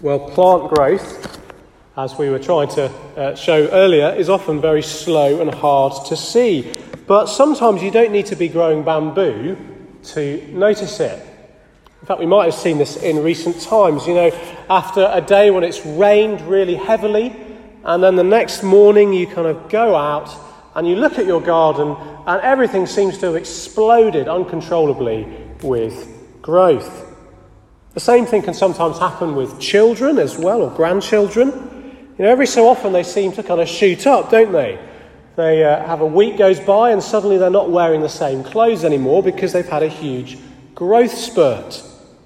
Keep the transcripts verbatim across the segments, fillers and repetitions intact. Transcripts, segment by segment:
Well, plant growth, as we were trying to uh, show earlier, is often very slow and hard to see. But sometimes you don't need to be growing bamboo to notice it. In fact, we might have seen this in recent times. You know, after a day when it's rained really heavily, and then the next morning you kind of go out and you look at your garden and everything seems to have exploded uncontrollably with growth. The same thing can sometimes happen with children as well, or grandchildren. You know, every so often they seem to kind of shoot up, don't they? They uh, have a week goes by and suddenly they're not wearing the same clothes anymore because they've had a huge growth spurt.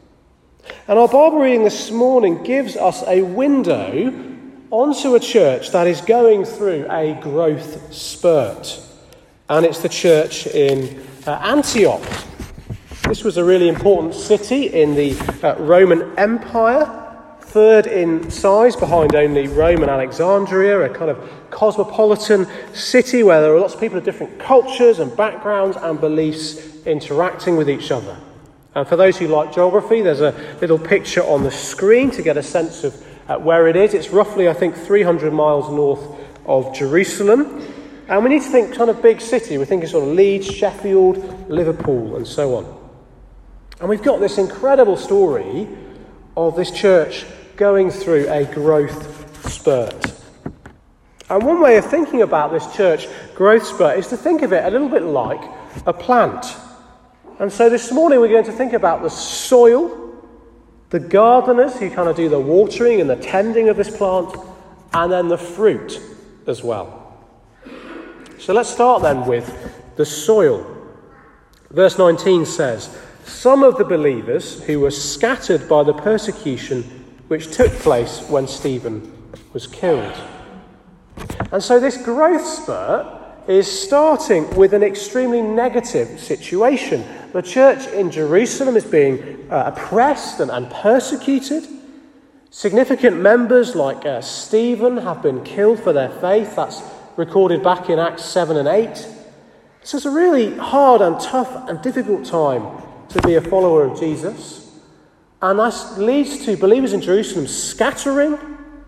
And our Bible reading this morning gives us a window onto a church that is going through a growth spurt. And it's the church in uh, Antioch. This was a really important city in the uh, Roman Empire, third in size behind only Rome and Alexandria, a kind of cosmopolitan city where there are lots of people of different cultures and backgrounds and beliefs interacting with each other. And for those who like geography, there's a little picture on the screen to get a sense of uh, where it is. It's roughly, I think, three hundred miles north of Jerusalem. And we need to think kind of big city. We're thinking sort of Leeds, Sheffield, Liverpool, and so on. And we've got this incredible story of this church going through a growth spurt. And one way of thinking about this church growth spurt is to think of it a little bit like a plant. And so this morning we're going to think about the soil, the gardeners who kind of do the watering and the tending of this plant, and then the fruit as well. So let's start then with the soil. Verse nineteen says, "Some of the believers who were scattered by the persecution which took place when Stephen was killed." And so this growth spurt is starting with an extremely negative situation. The church in Jerusalem is being uh, oppressed and, and persecuted. Significant members like uh, Stephen have been killed for their faith. That's recorded back in Acts seven and eight. So it's a really hard and tough and difficult time to be a follower of Jesus. And that leads to believers in Jerusalem scattering.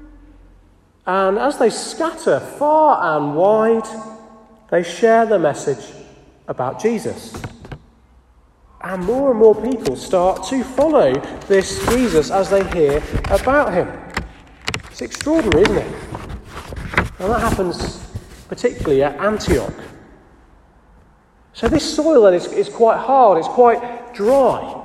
And as they scatter far and wide, they share the message about Jesus. And more and more people start to follow this Jesus as they hear about him. It's extraordinary, isn't it? And that happens particularly at Antioch. So this soil then is, is quite hard, it's quite dry.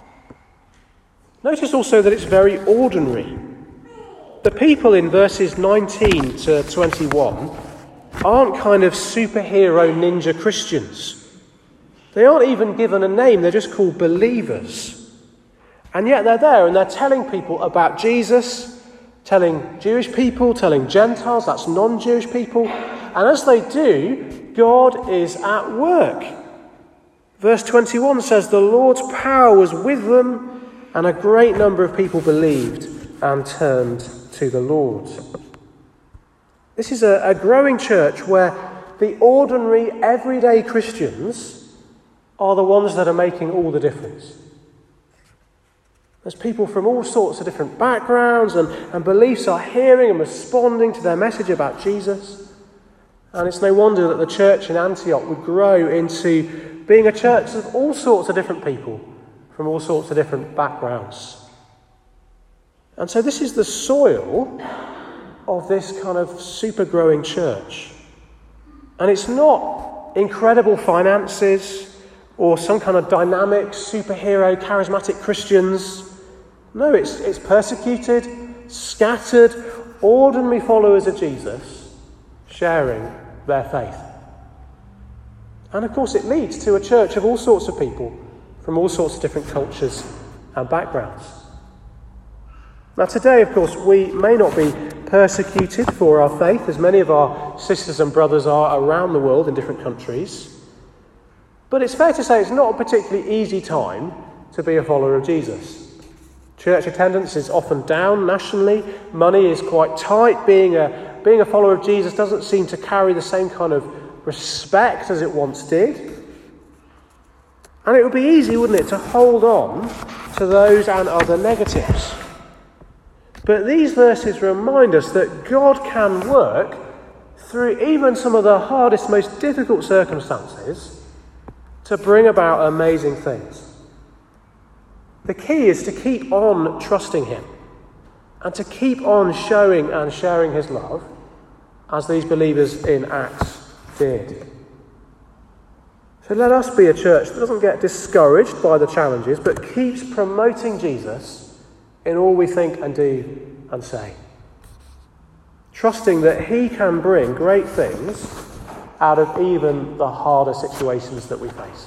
Notice also that it's very ordinary. The people in verses nineteen to twenty-one aren't kind of superhero ninja Christians. They aren't even given a name, they're just called believers. And yet they're there and they're telling people about Jesus, telling Jewish people, telling Gentiles, that's non-Jewish people. And as they do, God is at work. Verse twenty-one says, "The Lord's power was with them, and a great number of people believed and turned to the Lord." This is a, a growing church where the ordinary, everyday Christians are the ones that are making all the difference. There's people from all sorts of different backgrounds and, and beliefs are hearing and responding to their message about Jesus. And it's no wonder that the church in Antioch would grow into being a church of all sorts of different people from all sorts of different backgrounds. And so this is the soil of this kind of super growing church. And it's not incredible finances or some kind of dynamic, superhero, charismatic Christians. No, it's, it's persecuted, scattered, ordinary followers of Jesus sharing their faith. And of course it leads to a church of all sorts of people from all sorts of different cultures and backgrounds. Now today, of course, we may not be persecuted for our faith, as many of our sisters and brothers are around the world in different countries. But it's fair to say it's not a particularly easy time to be a follower of Jesus. Church attendance is often down nationally. Money is quite tight. Being a, being a follower of Jesus doesn't seem to carry the same kind of respect as it once did. And it would be easy, wouldn't it, to hold on to those and other negatives. But these verses remind us that God can work through even some of the hardest, most difficult circumstances to bring about amazing things. The key is to keep on trusting him and to keep on showing and sharing his love as these believers in Acts did. So let us be a church that doesn't get discouraged by the challenges, but keeps promoting Jesus in all we think and do and say. Trusting that he can bring great things out of even the harder situations that we face.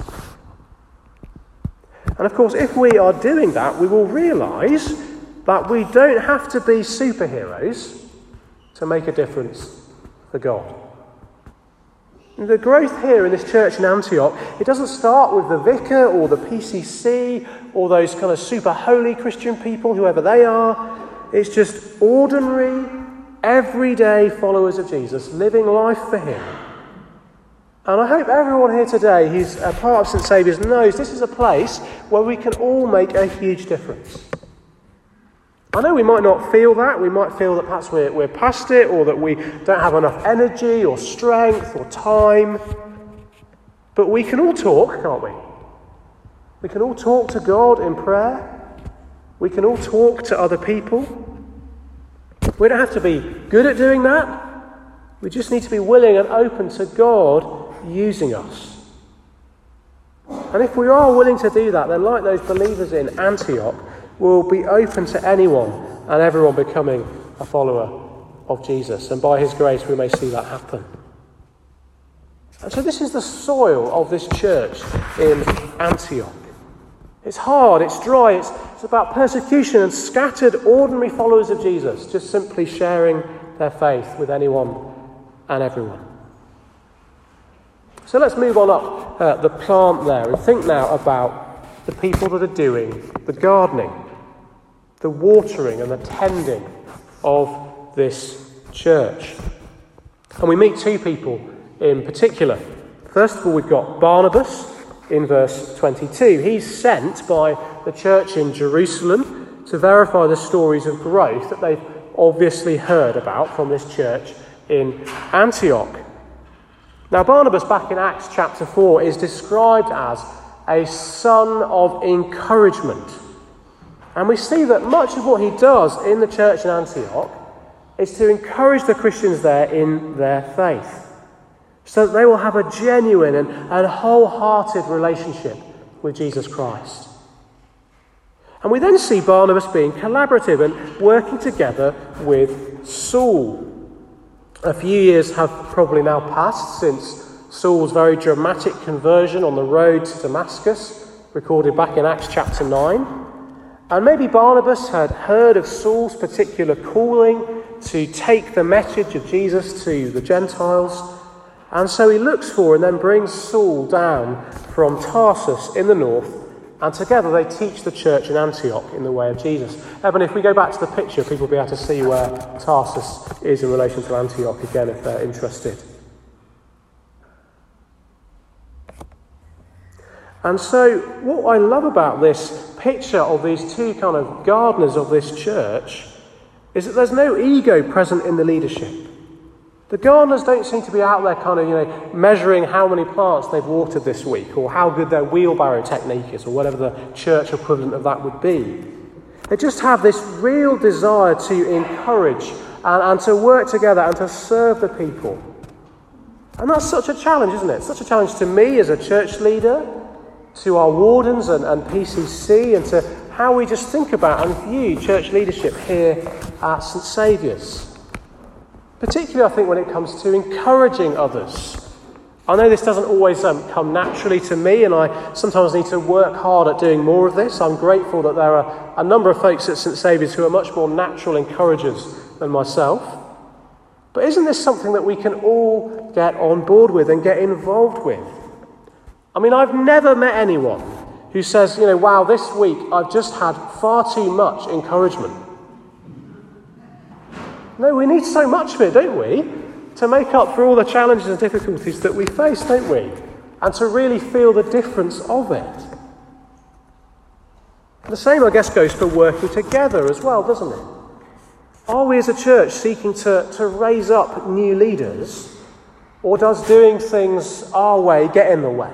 And of course, if we are doing that, we will realise that we don't have to be superheroes to make a difference for God. And the growth here in this church in Antioch, it doesn't start with the vicar or the P C C or those kind of super holy Christian people, whoever they are. It's just ordinary, everyday followers of Jesus living life for him. And I hope everyone here today who's a part of Saint Saviour's knows this is a place where we can all make a huge difference. I know we might not feel that. We might feel that perhaps we're, we're past it, or that we don't have enough energy or strength or time. But we can all talk, can't we? We can all talk to God in prayer. We can all talk to other people. We don't have to be good at doing that. We just need to be willing and open to God using us. And if we are willing to do that, then like those believers in Antioch, we'll be open to anyone and everyone becoming a follower of Jesus. And by his grace, we may see that happen. And so this is the soil of this church in Antioch. It's hard, it's dry, it's, it's about persecution and scattered ordinary followers of Jesus, just simply sharing their faith with anyone and everyone. So let's move on up uh, the plant there and think now about the people that are doing the gardening, the watering and the tending of this church. And we meet two people in particular. First of all, we've got Barnabas in verse twenty-two. He's sent by the church in Jerusalem to verify the stories of growth that they've obviously heard about from this church in Antioch. Now, Barnabas, back in Acts chapter four, is described as a son of encouragement. And we see that much of what he does in the church in Antioch is to encourage the Christians there in their faith, so that they will have a genuine and, and wholehearted relationship with Jesus Christ. And we then see Barnabas being collaborative and working together with Saul. A few years have probably now passed since Saul's very dramatic conversion on the road to Damascus, recorded back in Acts chapter nine. And maybe Barnabas had heard of Saul's particular calling to take the message of Jesus to the Gentiles. And so he looks for and then brings Saul down from Tarsus in the north, and together they teach the church in Antioch in the way of Jesus. Evan, if we go back to the picture, people will be able to see where Tarsus is in relation to Antioch again if they're interested. And so what I love about this picture of these two kind of gardeners of this church is that there's no ego present in the leadership. The gardeners don't seem to be out there kind of, you know, measuring how many plants they've watered this week, or how good their wheelbarrow technique is, or whatever the church equivalent of that would be. They just have this real desire to encourage and, and to work together and to serve the people. And that's such a challenge, isn't it? Such a challenge to me as a church leader, to our wardens and, and P C C, and to how we just think about and view church leadership here at Saint Saviour's. Particularly, I think, when it comes to encouraging others. I know this doesn't always um, come naturally to me, and I sometimes need to work hard at doing more of this. I'm grateful that there are a number of folks at Saint Saviour's who are much more natural encouragers than myself. But isn't this something that we can all get on board with and get involved with? I mean, I've never met anyone who says, you know, wow, this week I've just had far too much encouragement. No, we need so much of it, don't we? To make up for all the challenges and difficulties that we face, don't we? And to really feel the difference of it. The same, I guess, goes for working together as well, doesn't it? Are we as a church seeking to, to raise up new leaders, or does doing things our way get in the way?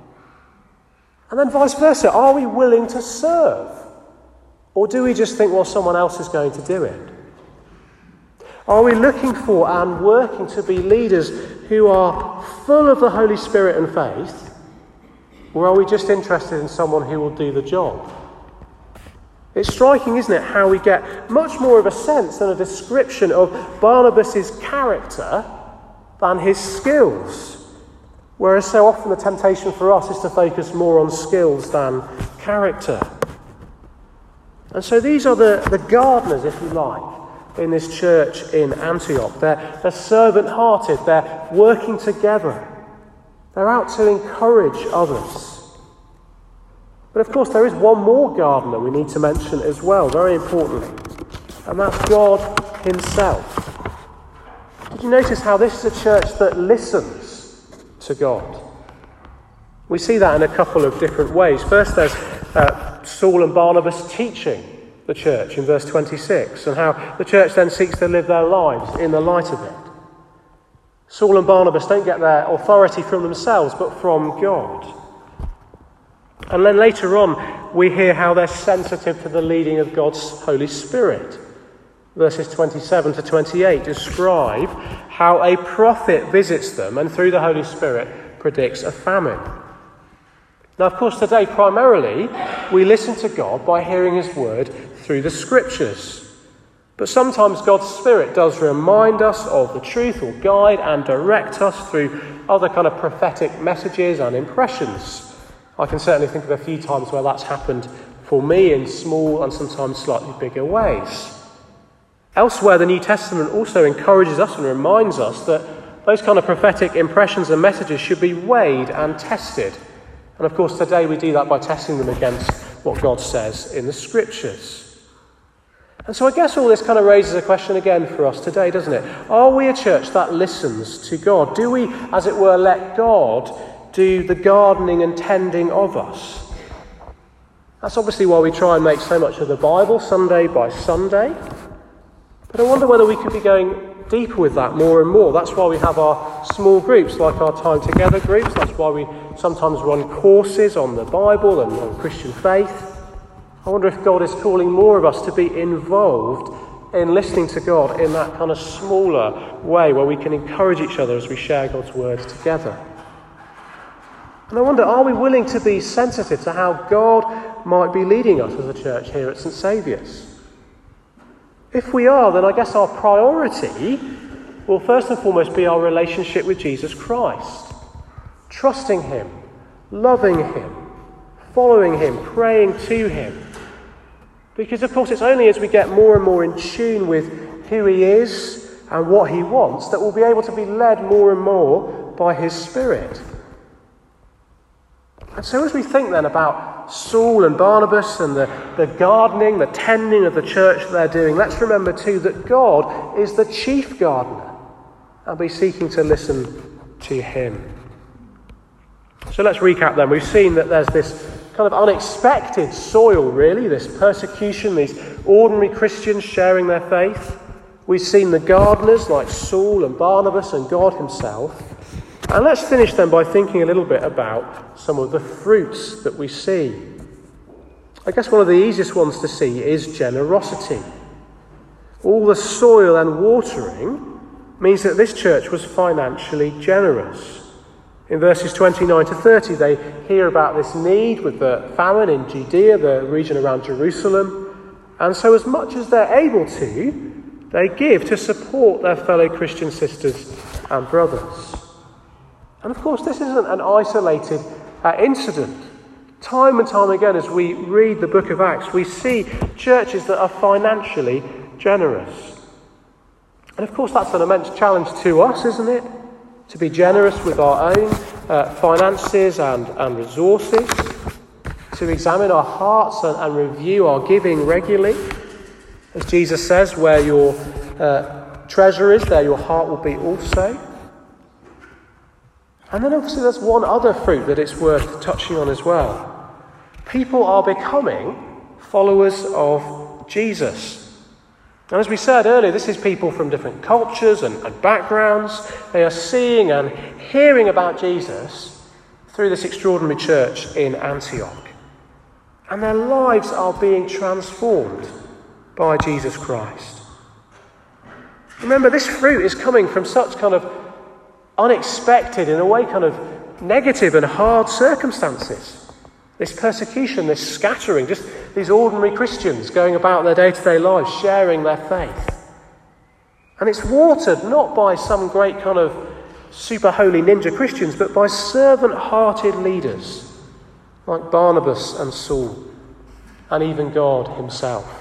And then vice versa, are we willing to serve? Or do we just think, well, someone else is going to do it? Are we looking for and working to be leaders who are full of the Holy Spirit and faith? Or are we just interested in someone who will do the job? It's striking, isn't it, how we get much more of a sense and a description of Barnabas' character than his skills. Whereas so often the temptation for us is to focus more on skills than character. And so these are the, the gardeners, if you like, in this church in Antioch. They're, they're servant-hearted, they're working together. They're out to encourage others. But of course there is one more gardener we need to mention as well, very importantly, and that's God himself. Did you notice how this is a church that listens to God? We see that in a couple of different ways. First there's uh, Saul and Barnabas teaching the church in verse twenty-six, and how the church then seeks to live their lives in the light of it. Saul and Barnabas don't get their authority from themselves, but from God. And then later on, we hear how they're sensitive to the leading of God's Holy Spirit. Verses twenty-seven to twenty-eight describe how a prophet visits them and through the Holy Spirit predicts a famine. Now, of course, today, primarily, we listen to God by hearing his word through the scriptures. But sometimes God's Spirit does remind us of the truth or guide and direct us through other kind of prophetic messages and impressions. I can certainly think of a few times where that's happened for me in small and sometimes slightly bigger ways. Elsewhere, the New Testament also encourages us and reminds us that those kind of prophetic impressions and messages should be weighed and tested. And of course, today we do that by testing them against what God says in the scriptures. And so I guess all this kind of raises a question again for us today, doesn't it? Are we a church that listens to God? Do we, as it were, let God do the gardening and tending of us? That's obviously why we try and make so much of the Bible Sunday by Sunday. But I wonder whether we could be going deeper with that more and more. That's why we have our small groups, like our Time Together groups. That's why we sometimes run courses on the Bible and on Christian faith. I wonder if God is calling more of us to be involved in listening to God in that kind of smaller way where we can encourage each other as we share God's words together. And I wonder, are we willing to be sensitive to how God might be leading us as a church here at St Saviour's? If we are, then I guess our priority will first and foremost be our relationship with Jesus Christ. Trusting him, loving him, following him, praying to him. Because of course it's only as we get more and more in tune with who he is and what he wants that we'll be able to be led more and more by his Spirit. And so as we think then about Saul and Barnabas and the, the gardening, the tending of the church that they're doing, let's remember too that God is the chief gardener and be seeking to listen to him. So let's recap then. We've seen that there's this kind of unexpected soil, really, this persecution, these ordinary Christians sharing their faith. We've seen the gardeners like Saul and Barnabas and God himself. And let's finish then by thinking a little bit about some of the fruits that we see. I guess one of the easiest ones to see is generosity. All the soil and watering means that this church was financially generous. In verses twenty-nine to thirty, they hear about this need with the famine in Judea, the region around Jerusalem. And so as much as they're able to, they give to support their fellow Christian sisters and brothers. And of course, this isn't an isolated uh, incident. Time and time again, as we read the book of Acts, we see churches that are financially generous. And of course, that's an immense challenge to us, isn't it? To be generous with our own uh, finances and, and resources. To examine our hearts and, and review our giving regularly. As Jesus says, where your uh, treasure is, there your heart will be also. And then obviously there's one other fruit that it's worth touching on as well. People are becoming followers of Jesus. And as we said earlier, this is people from different cultures and, and backgrounds. They are seeing and hearing about Jesus through this extraordinary church in Antioch. And their lives are being transformed by Jesus Christ. Remember, this fruit is coming from such kind of unexpected, in a way, kind of negative and hard circumstances. This persecution, this scattering, just these ordinary Christians going about their day-to-day lives, sharing their faith. And it's watered not by some great kind of super holy ninja Christians, but by servant-hearted leaders like Barnabas and Saul, and even God himself.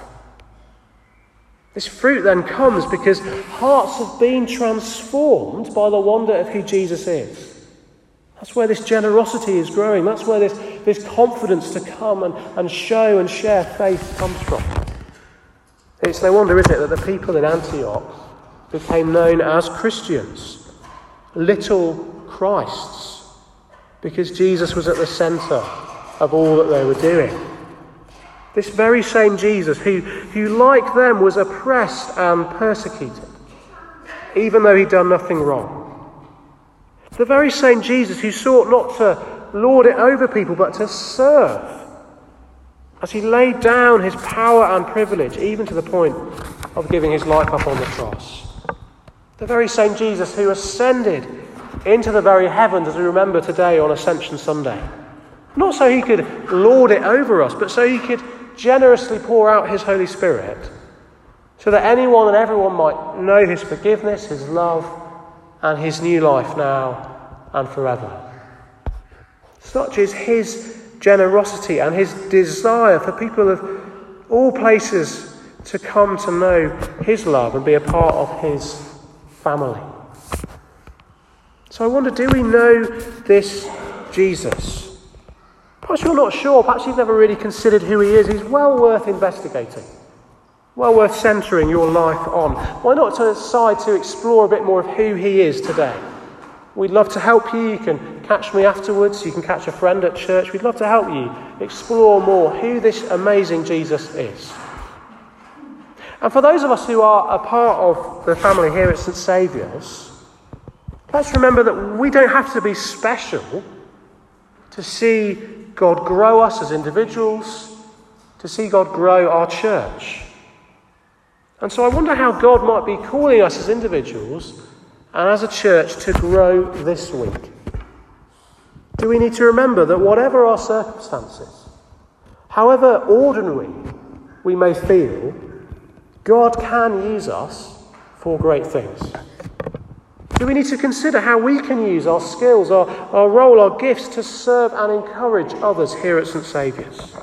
This fruit then comes because hearts have been transformed by the wonder of who Jesus is. That's where this generosity is growing. That's where this, this confidence to come and, and show and share faith comes from. It's no wonder, is it, that the people in Antioch became known as Christians, little Christs, because Jesus was at the centre of all that they were doing. This very same Jesus who, who, like them, was oppressed and persecuted, even though he'd done nothing wrong. The very same Jesus who sought not to lord it over people, but to serve, as he laid down his power and privilege, even to the point of giving his life up on the cross. The very same Jesus who ascended into the very heavens, as we remember today on Ascension Sunday. Not so he could lord it over us, but so he could generously pour out his Holy Spirit, so that anyone and everyone might know his forgiveness, his love, and his new life now and forever. Such is his generosity and his desire for people of all places to come to know his love and be a part of his family. So I wonder, do we know this Jesus? Perhaps you're not sure, perhaps you've never really considered who he is. He's well worth investigating, well worth centering your life on. Why not decide to explore a bit more of who he is today? We'd love to help you. You can catch me afterwards. You can catch a friend at church. We'd love to help you explore more who this amazing Jesus is. And for those of us who are a part of the family here at Saint Saviour's, let's remember that we don't have to be special to see God grow us as individuals, to see God grow our church. And so I wonder how God might be calling us as individuals and as a church to grow this week. Do we need to remember that whatever our circumstances, however ordinary we may feel, God can use us for great things? Do we need to consider how we can use our skills, our, our role, our gifts to serve and encourage others here at Saint Saviour's?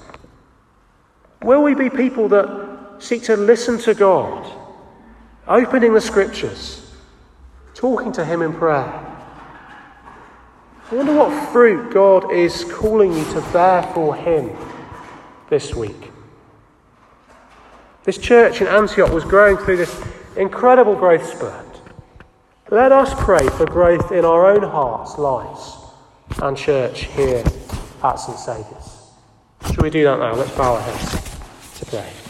Will we be people that seek to listen to God, opening the scriptures, talking to him in prayer? I wonder what fruit God is calling you to bear for him this week. This church in Antioch was growing through this incredible growth spurt. Let us pray for growth in our own hearts, lives, and church here at Saint Saviour's. Shall we do that now? Let's bow our heads to pray.